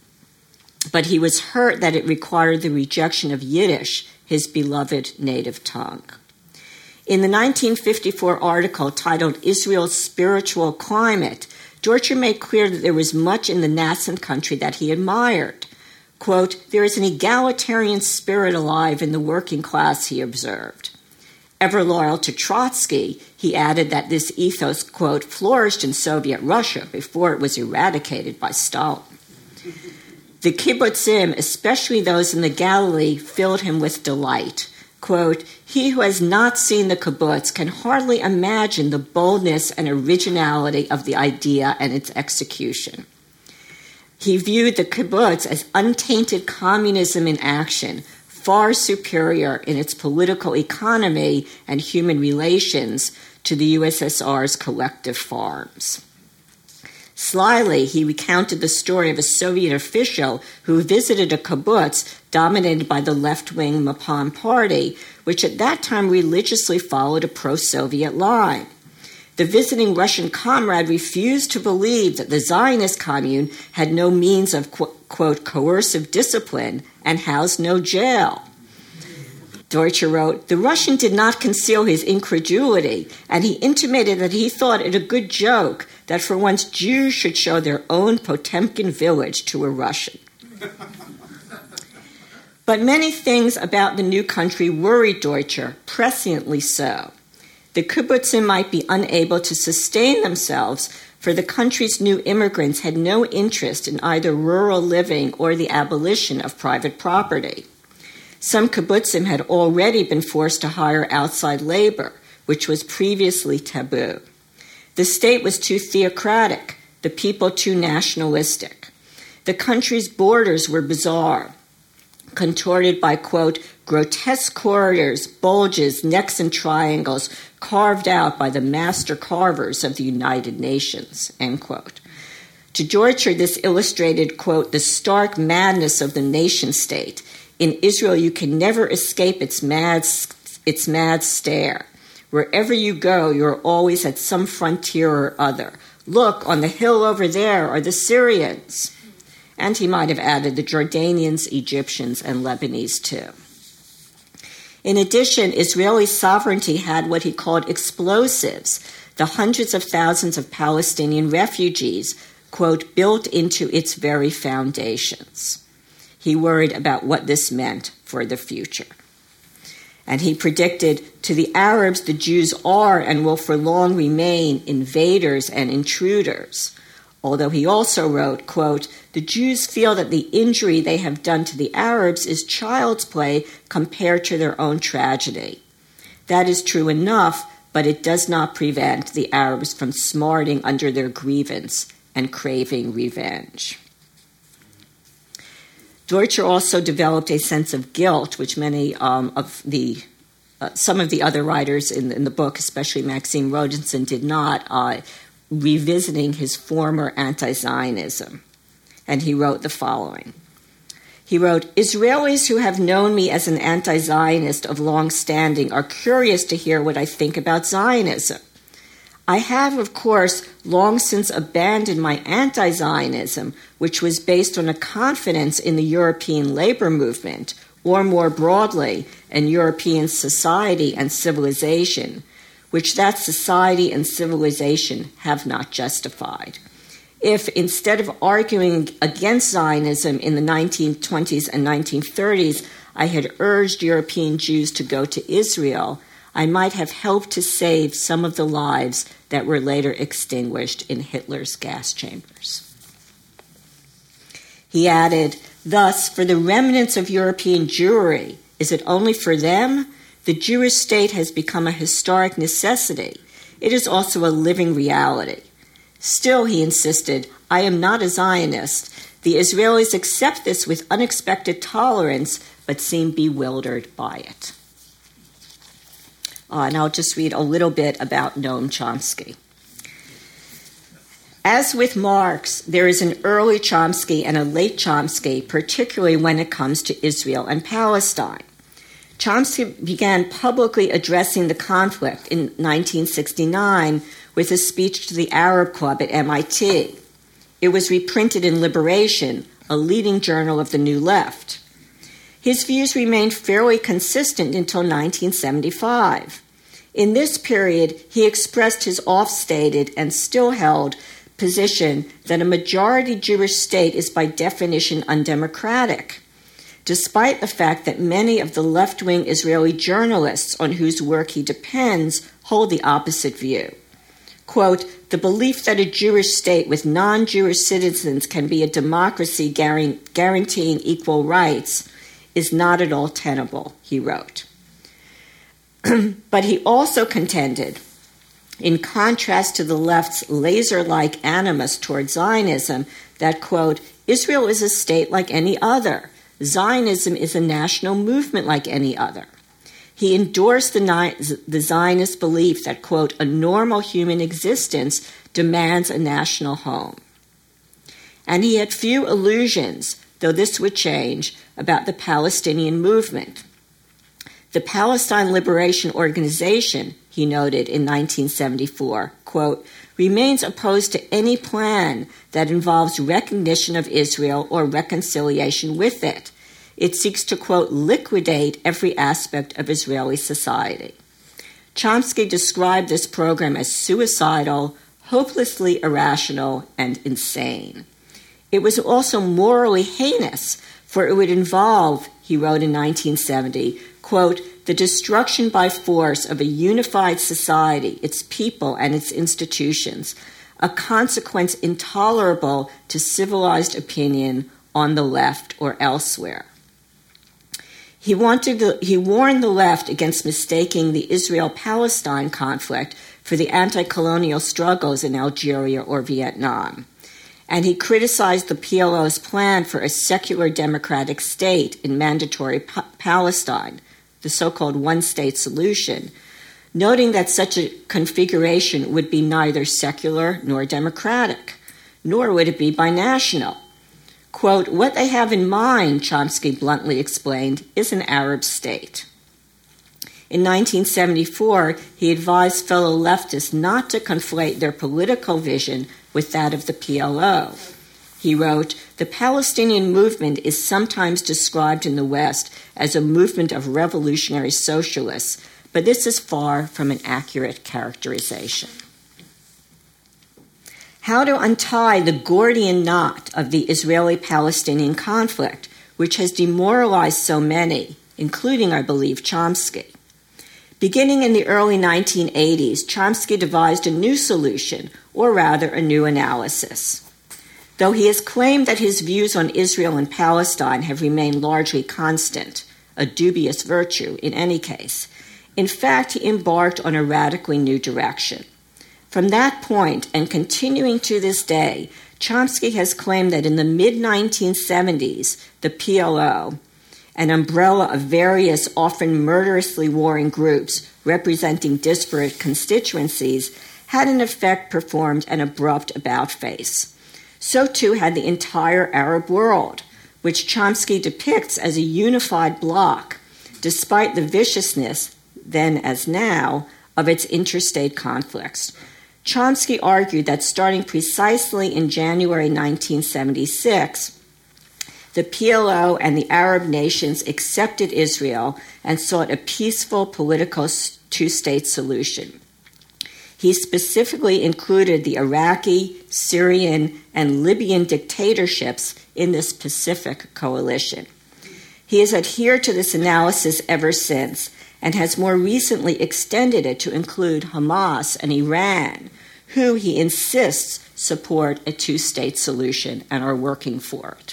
but he was hurt that it required the rejection of Yiddish, his beloved native tongue. In the nineteen fifty-four article titled Israel's Spiritual Climate, Deutscher made clear that there was much in the nascent country that he admired. Quote, there is an egalitarian spirit alive in the working class, he observed. Ever loyal to Trotsky, he added that this ethos, quote, flourished in Soviet Russia before it was eradicated by Stalin. The kibbutzim, especially those in the Galilee, filled him with delight. Quote, he who has not seen the kibbutz can hardly imagine the boldness and originality of the idea and its execution. He viewed the kibbutz as untainted communism in action, far superior in its political economy and human relations to the U S S R's collective farms. Slyly, he recounted the story of a Soviet official who visited a kibbutz dominated by the left-wing Mapam party, which at that time religiously followed a pro-Soviet line. The visiting Russian comrade refused to believe that the Zionist commune had no means of, quote, coercive discipline and housed no jail. Deutscher wrote, the Russian did not conceal his incredulity, and he intimated that he thought it a good joke that for once Jews should show their own Potemkin village to a Russian. But many things about the new country worried Deutscher, presciently so. The kibbutzim might be unable to sustain themselves, for the country's new immigrants had no interest in either rural living or the abolition of private property. Some kibbutzim had already been forced to hire outside labor, which was previously taboo. The state was too theocratic, the people too nationalistic. The country's borders were bizarre, contorted by, quote, grotesque corridors, bulges, necks, and triangles carved out by the master carvers of the United Nations, end quote. To Deutscher, this illustrated, quote, the stark madness of the nation-state. In Israel, you can never escape its mad, its mad stare. Wherever you go, you're always at some frontier or other. Look, on the hill over there are the Syrians. And he might have added the Jordanians, Egyptians, and Lebanese too. In addition, Israeli sovereignty had what he called explosives, the hundreds of thousands of Palestinian refugees, quote, built into its very foundations. He worried about what this meant for the future. And he predicted, to the Arabs, the Jews are and will for long remain invaders and intruders. Although he also wrote, quote, the Jews feel that the injury they have done to the Arabs is child's play compared to their own tragedy. That is true enough, but it does not prevent the Arabs from smarting under their grievance and craving revenge. Deutscher also developed a sense of guilt, which many um, of the, uh, some of the other writers in, in the book, especially Maxime Rodinson, did not, uh, revisiting his former anti-Zionism. And he wrote the following. He wrote, Israelis who have known me as an anti-Zionist of long standing are curious to hear what I think about Zionism. I have, of course, long since abandoned my anti-Zionism, which was based on a confidence in the European labor movement, or more broadly, in European society and civilization, which that society and civilization have not justified. If, instead of arguing against Zionism in the nineteen twenties and nineteen thirties, I had urged European Jews to go to Israel, I might have helped to save some of the lives that were later extinguished in Hitler's gas chambers. He added, thus, for the remnants of European Jewry, is it only for them? The Jewish state has become a historic necessity. It is also a living reality. Still, he insisted, I am not a Zionist. The Israelis accept this with unexpected tolerance, but seem bewildered by it. Uh, and I'll just read a little bit about Noam Chomsky. As with Marx, there is an early Chomsky and a late Chomsky, particularly when it comes to Israel and Palestine. Chomsky began publicly addressing the conflict in nineteen sixty-nine with a speech to the Arab Club at M I T. It was reprinted in Liberation, a leading journal of the New Left. His views remained fairly consistent until nineteen seventy-five. In this period, he expressed his oft-stated and still held position that a majority Jewish state is by definition undemocratic, despite the fact that many of the left-wing Israeli journalists on whose work he depends hold the opposite view. Quote, the belief that a Jewish state with non-Jewish citizens can be a democracy guaranteeing equal rights is not at all tenable, he wrote. But he also contended, in contrast to the left's laser-like animus toward Zionism, that, quote, Israel is a state like any other. Zionism is a national movement like any other. He endorsed the, the Zionist belief that, quote, a normal human existence demands a national home. And he had few illusions, though this would change, about the Palestinian movement. The Palestine Liberation Organization, he noted in nineteen seventy-four, quote, remains opposed to any plan that involves recognition of Israel or reconciliation with it. It seeks to, quote, liquidate every aspect of Israeli society. Chomsky described this program as suicidal, hopelessly irrational, and insane. It was also morally heinous, for it would involve, he wrote in nineteen seventy, quote, the destruction by force of a unified society, its people, and its institutions, a consequence intolerable to civilized opinion on the left or elsewhere. He wanted to, he warned the left against mistaking the Israel-Palestine conflict for the anti-colonial struggles in Algeria or Vietnam. And he criticized the P L O's plan for a secular democratic state in mandatory pa- Palestine, the so-called one-state solution, noting that such a configuration would be neither secular nor democratic, nor would it be binational. Quote, what they have in mind, Chomsky bluntly explained, is an Arab state. In nineteen seventy-four, he advised fellow leftists not to conflate their political vision with that of the P L O. He wrote, the Palestinian movement is sometimes described in the West as a movement of revolutionary socialists, but this is far from an accurate characterization. How to untie the Gordian knot of the Israeli-Palestinian conflict, which has demoralized so many, including, I believe, Chomsky. Beginning in the early nineteen eighties, Chomsky devised a new solution, or rather a new analysis. Though he has claimed that his views on Israel and Palestine have remained largely constant, a dubious virtue in any case, in fact, he embarked on a radically new direction. From that point, and continuing to this day, Chomsky has claimed that in the mid nineteen seventies, the P L O, an umbrella of various, often murderously warring groups representing disparate constituencies, had in effect performed an abrupt about-face. So too had the entire Arab world, which Chomsky depicts as a unified bloc, despite the viciousness, then as now, of its interstate conflicts. Chomsky argued that starting precisely in January nineteen seventy-six, the P L O and the Arab nations accepted Israel and sought a peaceful political two-state solution. He specifically included the Iraqi, Syrian, and Libyan dictatorships in this Pacific coalition. He has adhered to this analysis ever since and has more recently extended it to include Hamas and Iran, who he insists support a two-state solution and are working for it.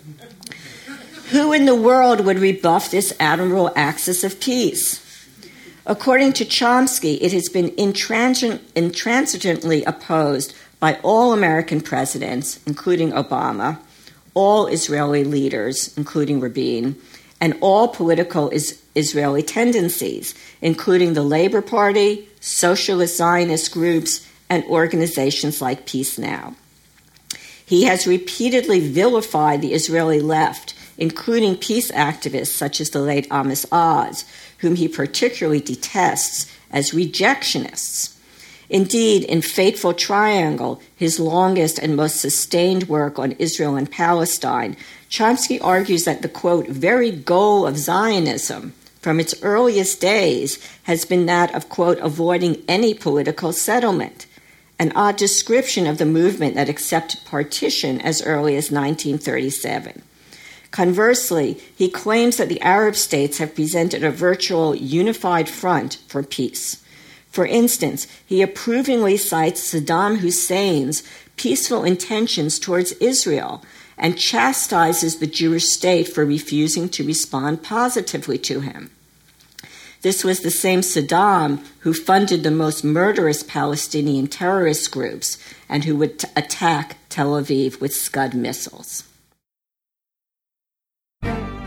Who in the world would rebuff this admirable axis of peace? According to Chomsky, it has been intransigent, intransigently opposed by all American presidents, including Obama, all Israeli leaders, including Rabin, and all political is- Israeli tendencies, including the Labor Party, socialist Zionist groups, and organizations like Peace Now. He has repeatedly vilified the Israeli left, including peace activists such as the late Amos Oz, whom he particularly detests, as rejectionists. Indeed, in Fateful Triangle, his longest and most sustained work on Israel and Palestine, Chomsky argues that the, quote, very goal of Zionism from its earliest days has been that of, quote, avoiding any political settlement, an odd description of the movement that accepted partition as early as nineteen thirty-seven. Conversely, he claims that the Arab states have presented a virtual unified front for peace. For instance, he approvingly cites Saddam Hussein's peaceful intentions towards Israel and chastises the Jewish state for refusing to respond positively to him. This was the same Saddam who funded the most murderous Palestinian terrorist groups and who would t- attack Tel Aviv with Scud missiles.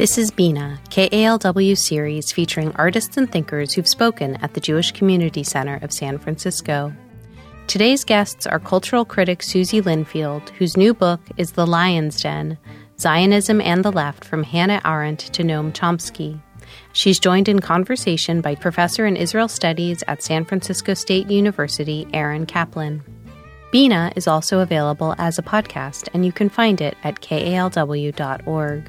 This is Bina, K A L W series featuring artists and thinkers who've spoken at the Jewish Community Center of San Francisco. Today's guests are cultural critic Suzy Linfield, whose new book is The Lion's Den, Zionism and the Left from Hannah Arendt to Noam Chomsky. She's joined in conversation by Professor in Israel Studies at San Francisco State University, Aaron Kaplan. Bina is also available as a podcast, and you can find it at K A L W dot org.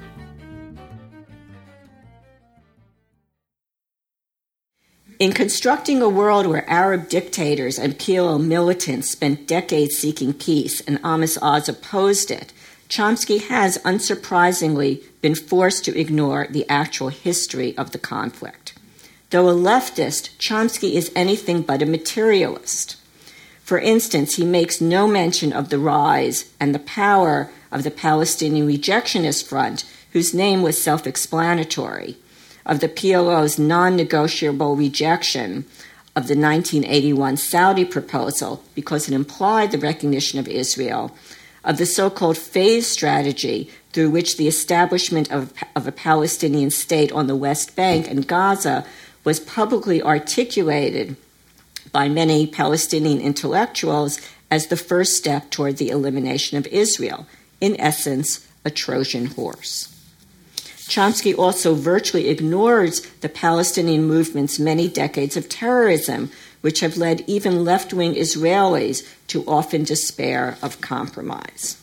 In constructing a world where Arab dictators and P L O militants spent decades seeking peace and Amos Oz opposed it, Chomsky has, unsurprisingly, been forced to ignore the actual history of the conflict. Though a leftist, Chomsky is anything but a materialist. For instance, he makes no mention of the rise and the power of the Palestinian Rejectionist Front, whose name was self-explanatory, of the P L O's non-negotiable rejection of the nineteen eighty-one Saudi proposal because it implied the recognition of Israel, of the so-called phase strategy through which the establishment of, of a Palestinian state on the West Bank and Gaza was publicly articulated by many Palestinian intellectuals as the first step toward the elimination of Israel, in essence, a Trojan horse. Chomsky also virtually ignores the Palestinian movement's many decades of terrorism, which have led even left-wing Israelis to often despair of compromise.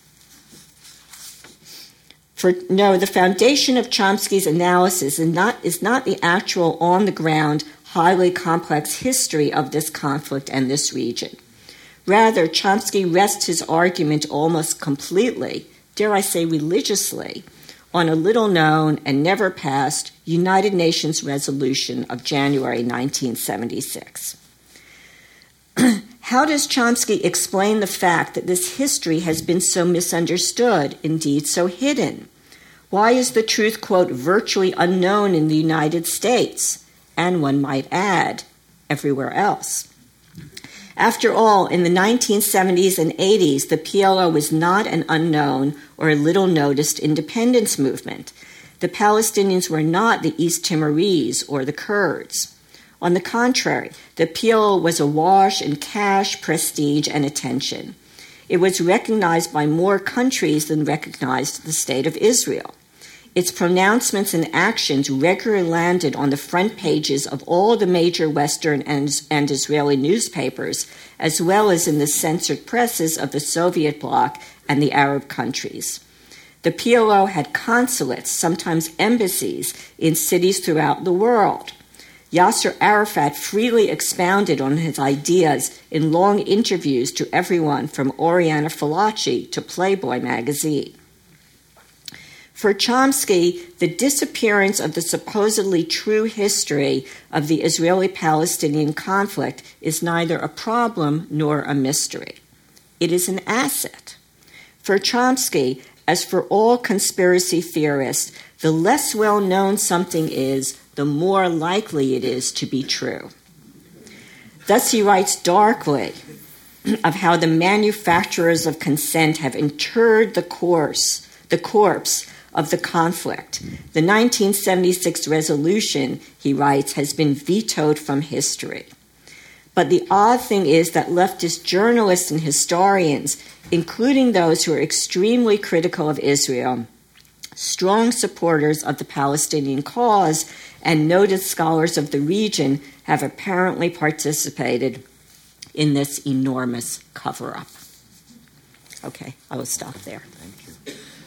For no, the foundation of Chomsky's analysis is not, is not the actual on-the-ground, highly complex history of this conflict and this region. Rather, Chomsky rests his argument almost completely, dare I say religiously, on a little-known and never-passed United Nations resolution of January nineteen seventy-six. How does Chomsky explain the fact that this history has been so misunderstood, indeed so hidden? Why is the truth, quote, virtually unknown in the United States, and one might add, everywhere else? After all, in the nineteen seventies and eighties, the P L O was not an unknown or a little-noticed independence movement. The Palestinians were not the East Timorese or the Kurds. On the contrary, the P L O was awash in cash, prestige, and attention. It was recognized by more countries than recognized the State of Israel. Its pronouncements and actions regularly landed on the front pages of all the major Western and, and Israeli newspapers, as well as in the censored presses of the Soviet bloc and the Arab countries. The P L O had consulates, sometimes embassies, in cities throughout the world. Yasser Arafat freely expounded on his ideas in long interviews to everyone from Oriana Fallaci to Playboy magazine. For Chomsky, the disappearance of the supposedly true history of the Israeli-Palestinian conflict is neither a problem nor a mystery. It is an asset. For Chomsky, as for all conspiracy theorists, the less well-known something is, the more likely it is to be true. Thus he writes darkly of how the manufacturers of consent have interred the corpse, the corpse of the conflict. The nineteen seventy-six resolution, he writes, has been vetoed from history. But the odd thing is that leftist journalists and historians, including those who are extremely critical of Israel, strong supporters of the Palestinian cause, and noted scholars of the region have apparently participated in this enormous cover-up. Okay, I will stop there. Thank you.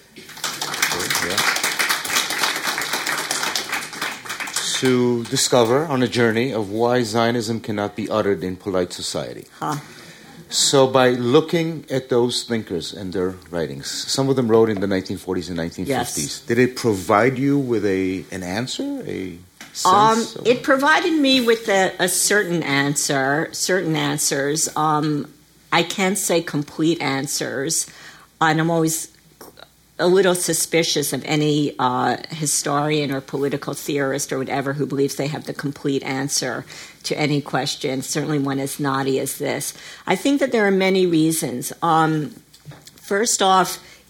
To discover on a journey of why Zionism cannot be uttered in polite society. Huh. So by looking at those thinkers and their writings, some of them wrote in the nineteen forties and nineteen fifties. Yes. Did it provide you with a an answer, a sense? Um, of... It provided me with a, a certain answer, certain answers. Um, I can't say complete answers, and I'm always a little suspicious of any uh, historian or political theorist or whatever who believes they have the complete answer to any question, certainly one as naughty as this. I think that there are many reasons. Um, first off,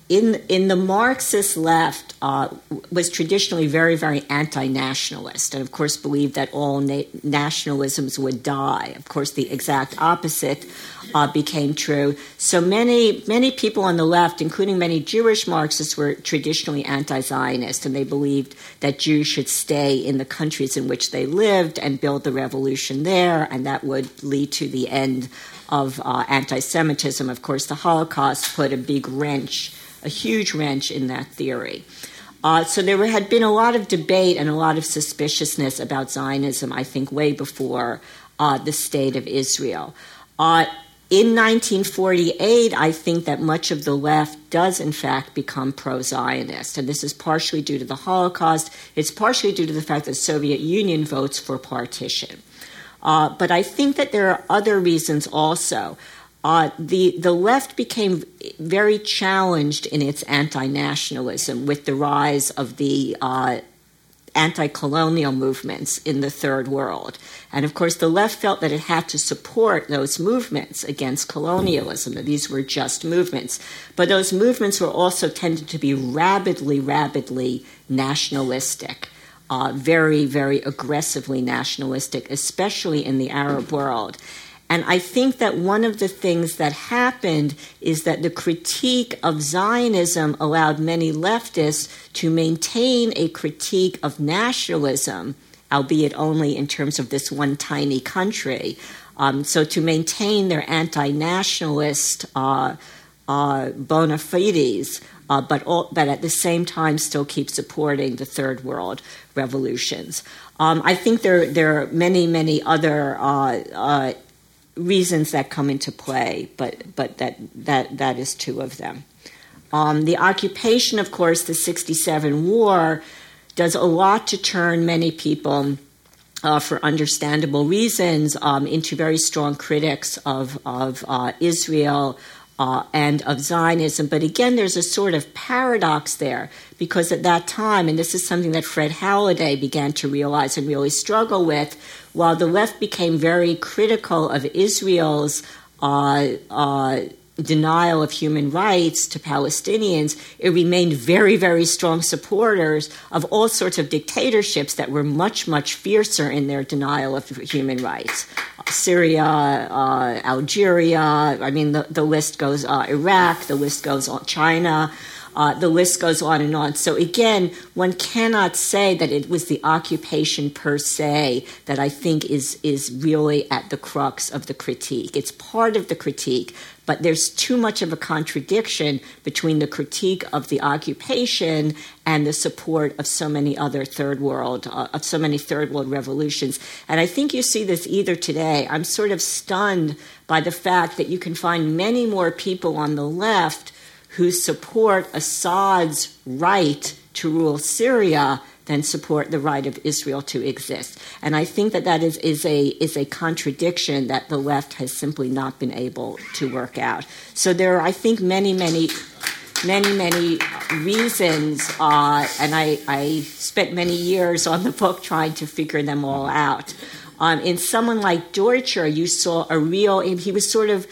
in in the Marxist left uh, was traditionally very, very anti-nationalist, and of course believed that all na- nationalisms would die. Of course, the exact opposite uh, became true. So many many people on the left, including many Jewish Marxists, were traditionally anti-Zionist, and they believed that Jews should stay in the countries in which they lived and build the revolution there, and that would lead to the end of uh, anti-Semitism. Of course, the Holocaust put a big wrench a huge wrench in that theory. Uh, so there had been a lot of debate and a lot of suspiciousness about Zionism, I think, way before uh, the State of Israel. Uh, in nineteen forty-eight, I think that much of the left does, in fact, become pro-Zionist. And this is partially due to the Holocaust. It's partially due to the fact that the Soviet Union votes for partition. Uh, but I think that there are other reasons also. Uh, the, the left became very challenged in its anti-nationalism with the rise of the uh, anti-colonial movements in the Third World. And, of course, the left felt that it had to support those movements against colonialism, that these were just movements. But those movements were also tended to be rabidly, rabidly nationalistic, uh, very, very aggressively nationalistic, especially in the Arab world. And I think that one of the things that happened is that the critique of Zionism allowed many leftists to maintain a critique of nationalism, albeit only in terms of this one tiny country. Um, so to maintain their anti-nationalist uh, uh, bona fides, uh, but, all, but at the same time still keep supporting the Third World revolutions. Um, I think there, there are many, many other uh, uh, reasons that come into play, but but that that that is two of them. Um, the occupation, of course, the sixty-seven war, does a lot to turn many people, uh, for understandable reasons, um, into very strong critics of of uh, Israel uh, and of Zionism. But again, there's a sort of paradox there, because at that time, and this is something that Fred Halliday began to realize and really struggle with, while the left became very critical of Israel's uh, uh, denial of human rights to Palestinians, it remained very, very strong supporters of all sorts of dictatorships that were much, much fiercer in their denial of human rights. Syria, uh, Algeria, I mean, the, the list goes, uh, Iraq, the list goes on, China. Uh, the list goes on and on. So again, one cannot say that it was the occupation per se that I think is is really at the crux of the critique. It's part of the critique, but there's too much of a contradiction between the critique of the occupation and the support of so many other third world, uh, of so many third world revolutions. And I think you see this either today. I'm sort of stunned by the fact that you can find many more people on the left who support Assad's right to rule Syria than support the right of Israel to exist. And I think that that is, is a is a contradiction that the left has simply not been able to work out. So there are, I think, many, many, many, many reasons, uh, and I, I spent many years on the book trying to figure them all out. Um, in someone like Deutscher, you saw a real, he was sort of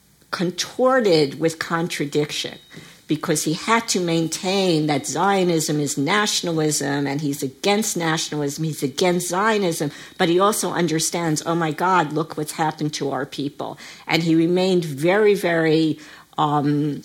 contorted with contradiction, because he had to maintain that Zionism is nationalism and he's against nationalism, he's against Zionism, but he also understands, oh my God, look what's happened to our people. And he remained very, very, um,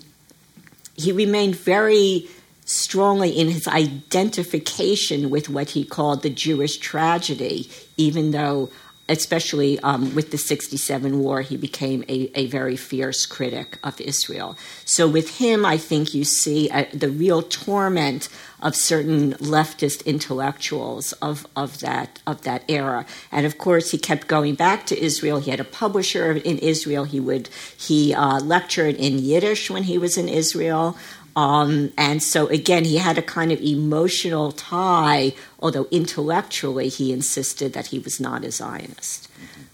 he remained very strongly in his identification with what he called the Jewish tragedy, even though especially um, with the sixty-seven war, he became a, a very fierce critic of Israel. So with him, I think you see uh, the real torment of certain leftist intellectuals of, of that of that era. And of course, he kept going back to Israel. He had a publisher in Israel. He would he uh, lectured in Yiddish when he was in Israel. Um, and so, again, he had a kind of emotional tie, although intellectually he insisted that he was not a Zionist.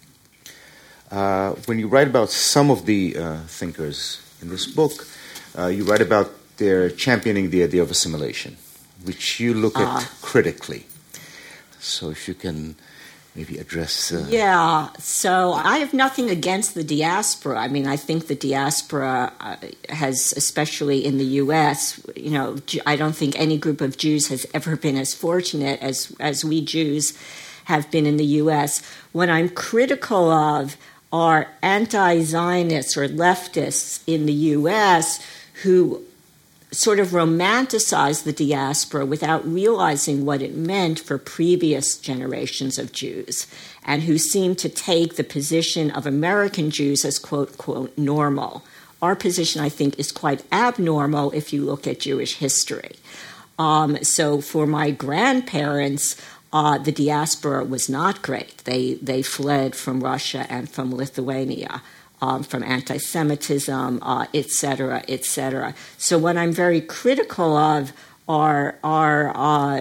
Uh, when you write about some of the uh, thinkers in this book, uh, you write about their championing the idea of assimilation, which you look at uh, critically. So if you can maybe address? Uh... Yeah, so I have nothing against the diaspora. I mean, I think the diaspora uh, has, especially in the U S, you know, I don't think any group of Jews has ever been as fortunate as, as we Jews have been in the U S. What I'm critical of are anti-Zionists or leftists in the U S who sort of romanticize the diaspora without realizing what it meant for previous generations of Jews, and who seem to take the position of American Jews as quote, quote, normal. Our position, I think, is quite abnormal if you look at Jewish history. Um, so for my grandparents, uh, the diaspora was not great. They, they fled from Russia and from Lithuania. Um, from anti-Semitism, uh, et cetera, et cetera. So what I'm very critical of are, are uh,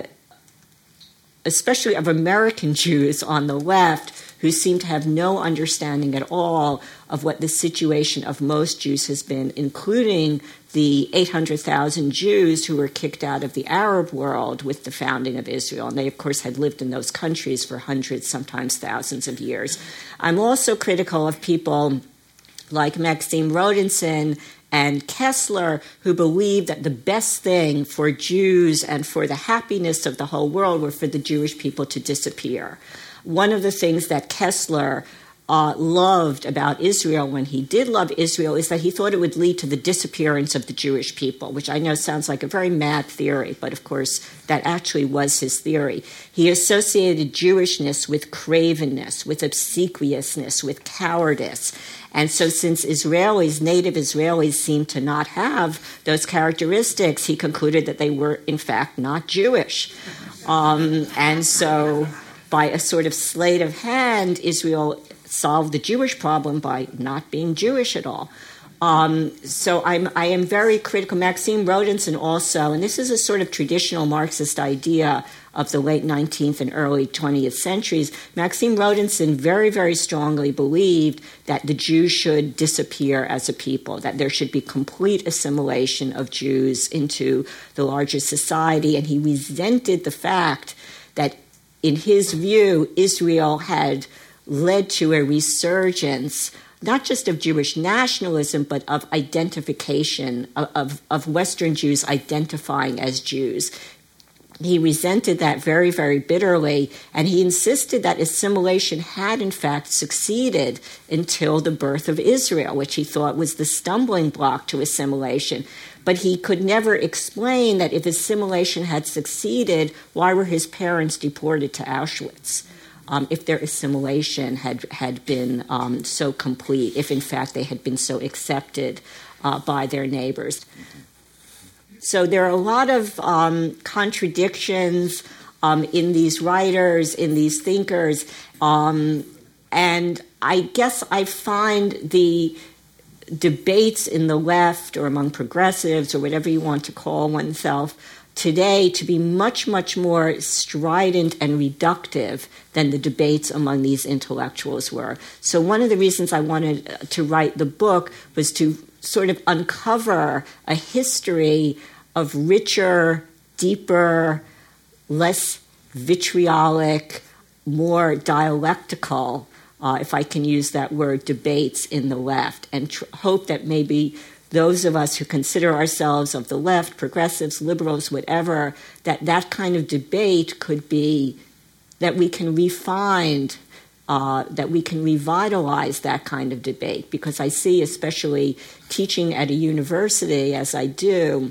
especially of American Jews on the left, who seem to have no understanding at all of what the situation of most Jews has been, including the eight hundred thousand Jews who were kicked out of the Arab world with the founding of Israel. And they, of course, had lived in those countries for hundreds, sometimes thousands of years. I'm also critical of people like Maxime Rodinson and Kessler, who believed that the best thing for Jews and for the happiness of the whole world were for the Jewish people to disappear. One of the things that Kessler uh, loved about Israel, when he did love Israel, is that he thought it would lead to the disappearance of the Jewish people, which I know sounds like a very mad theory, but of course that actually was his theory. He associated Jewishness with cravenness, with obsequiousness, with cowardice. And so since Israelis, native Israelis, seem to not have those characteristics, he concluded that they were, in fact, not Jewish. Um, and so by a sort of sleight of hand, Israel solved the Jewish problem by not being Jewish at all. Um, so I'm, I am very critical. Maxime Rodinson also, and this is a sort of traditional Marxist idea of the late nineteenth and early twentieth centuries, Maxime Rodinson very, very strongly believed that the Jews should disappear as a people, that there should be complete assimilation of Jews into the larger society, and he resented the fact that, in his view, Israel had led to a resurgence not just of Jewish nationalism, but of identification, of, of, of Western Jews identifying as Jews. He resented that very, very bitterly, and he insisted that assimilation had, in fact, succeeded until the birth of Israel, which he thought was the stumbling block to assimilation. But he could never explain that if assimilation had succeeded, why were his parents deported to Auschwitz? Um, if their assimilation had, had been um, so complete, if in fact they had been so accepted uh, by their neighbors. So there are a lot of um, contradictions um, in these writers, in these thinkers, um, and I guess I find the debates in the left or among progressives or whatever you want to call oneself today to be much, much more strident and reductive than the debates among these intellectuals were. So one of the reasons I wanted to write the book was to sort of uncover a history of richer, deeper, less vitriolic, more dialectical, uh, if I can use that word, debates in the left, and tr- hope that maybe those of us who consider ourselves of the left, progressives, liberals, whatever, that that kind of debate could be, that we can refine, uh, that we can revitalize that kind of debate. Because I see, especially teaching at a university, as I do,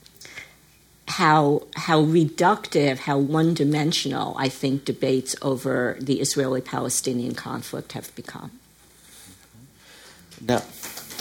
how how reductive, how one-dimensional I think debates over the Israeli-Palestinian conflict have become. Now,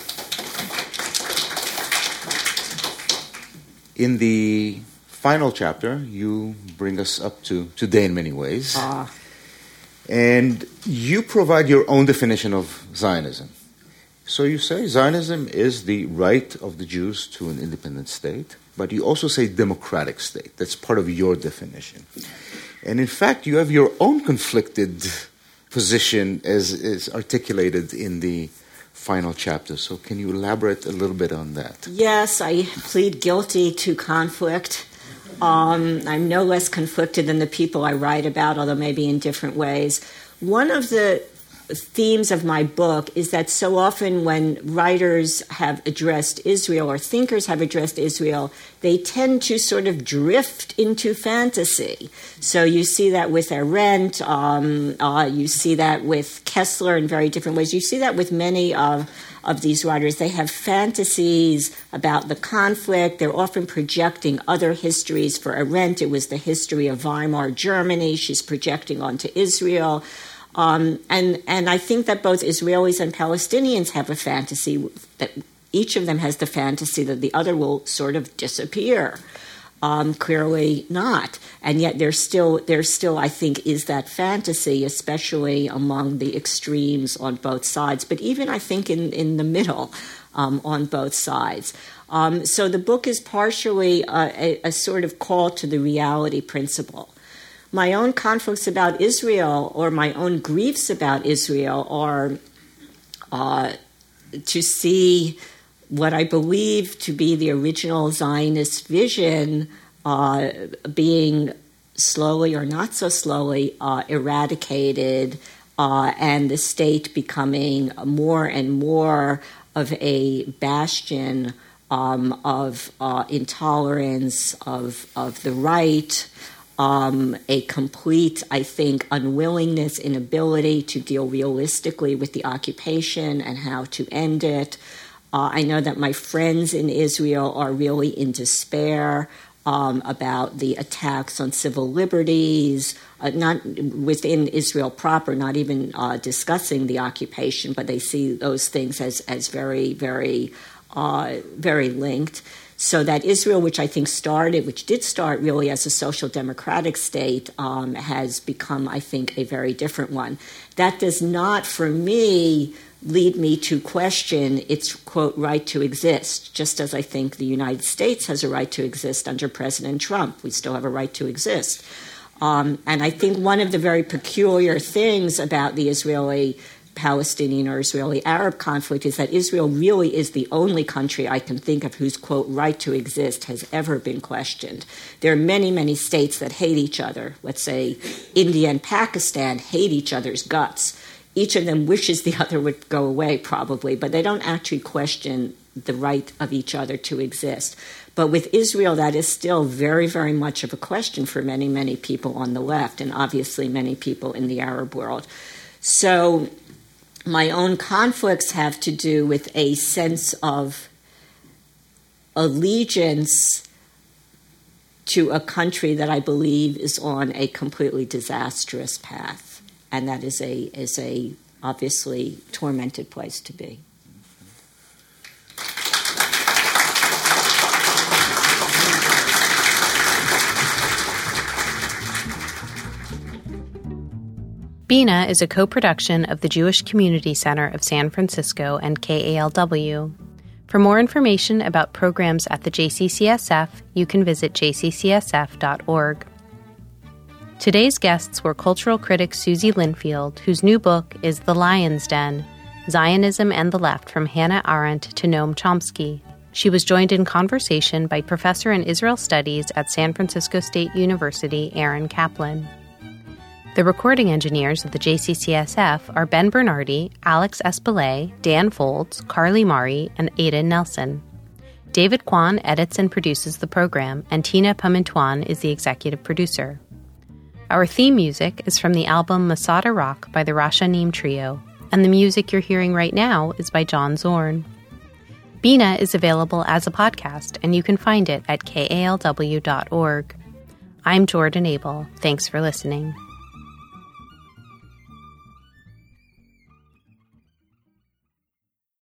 in the final chapter, you bring us up to today in many ways. Ah. And you provide your own definition of Zionism. So you say Zionism is the right of the Jews to an independent state, but you also say democratic state. That's part of your definition. And in fact, you have your own conflicted position as is articulated in the final chapter. So can you elaborate a little bit on that? Yes, I plead guilty to conflict. Um, I'm no less conflicted than the people I write about, although maybe in different ways. one of the themes of my book is that so often when writers have addressed Israel or thinkers have addressed Israel, they tend to sort of drift into fantasy. So you see that with Arendt, um, uh, you see that with Kessler in very different ways. You see that with many of, of these writers. They have fantasies about the conflict. They're often projecting other histories. For Arendt, it was the history of Weimar Germany. She's projecting onto Israel. Um, and, and I think that both Israelis and Palestinians have a fantasy that each of them has the fantasy that the other will sort of disappear. Um, clearly not. And yet there still, there still, I think, is that fantasy, especially among the extremes on both sides, but even, I think, in, in the middle um, on both sides. Um, so the book is partially a, a, a sort of call to the reality principle. My own conflicts about Israel or my own griefs about Israel are uh, to see what I believe to be the original Zionist vision uh, being slowly or not so slowly uh, eradicated uh, and the state becoming more and more of a bastion um, of uh, intolerance, of, of the right, Um, a complete, I think, unwillingness, inability to deal realistically with the occupation and how to end it. Uh, I know that my friends in Israel are really in despair um, about the attacks on civil liberties, uh, not within Israel proper, not even uh, discussing the occupation, but they see those things as, as very, very, uh, very linked. So that Israel, which I think started, which did start really as a social democratic state, um, has become, I think, a very different one. That does not, for me, lead me to question its, quote, right to exist, just as I think the United States has a right to exist under President Trump. We still have a right to exist. Um, and I think one of the very peculiar things about the Israeli Palestinian or Israeli-Arab conflict is that Israel really is the only country I can think of whose, quote, right to exist has ever been questioned. There are many, many states that hate each other. Let's say India and Pakistan hate each other's guts. Each of them wishes the other would go away, probably, but they don't actually question the right of each other to exist. But with Israel, that is still very, very much of a question for many, many people on the left, and obviously many people in the Arab world. So my own conflicts have to do with a sense of allegiance to a country that I believe is on a completely disastrous path, and that is a is a obviously tormented place to be. Bina is a co-production of the Jewish Community Center of San Francisco and K A L W. For more information about programs at the J C C S F, you can visit j c c s f dot org. Today's guests were cultural critic Susie Linfield, whose new book is The Lion's Den, Zionism and the Left from Hannah Arendt to Noam Chomsky. She was joined in conversation by Professor in Israel Studies at San Francisco State University, Aaron Kaplan. The recording engineers of the J C C S F are Ben Bernardi, Alex Espelay, Dan Folds, Carly Mari, and Ada Nelson. David Kwan edits and produces the program, and Tina Pamintuan is the executive producer. Our theme music is from the album Masada Rock by the Rashanim Trio, and the music you're hearing right now is by John Zorn. Bina is available as a podcast, and you can find it at k a l w dot org. I'm Jordan Abel. Thanks for listening.